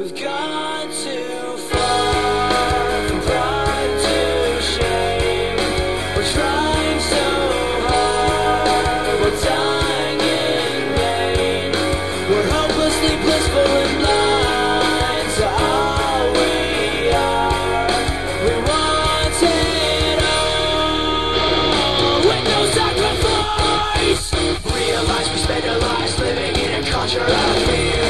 We've gone too far from pride to shame. We're trying so hard, we're dying in vain. We're hopelessly blissful and blind to all we are. We want it all with no sacrifice. Realize we spend our lives living in a culture of fear.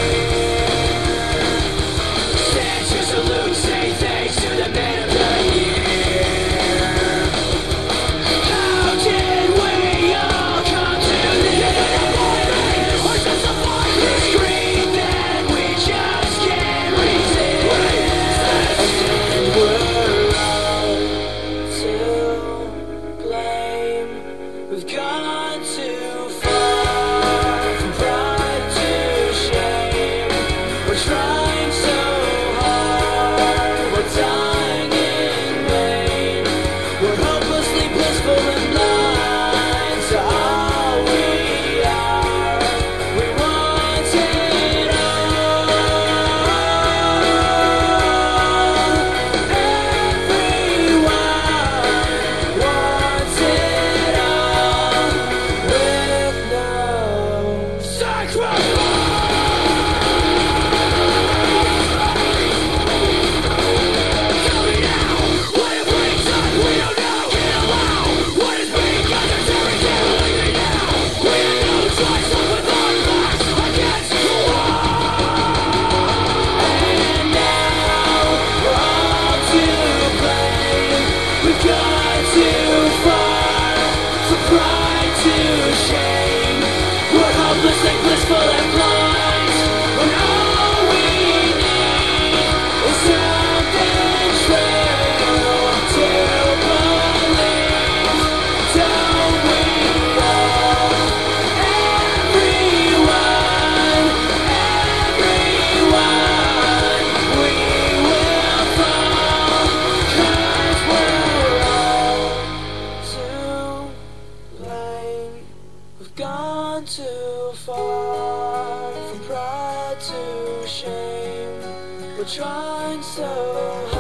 Salute, say thanks to the men of the year. How did we all come to this? We're just a fire. We scream that we just can't resist. And we're all to blame. We've gone too far from pride to shame. We're trying so dying in vain. We're hopelessly blissful and blind to all we are. We want it all. Everyone wants it all with no sacrifice. Blissful and blind, when all we need is something true to believe. Don't we all? Everyone, we will fall, 'cause we're all to blame. We've gone too far from pride to shame. We're trying so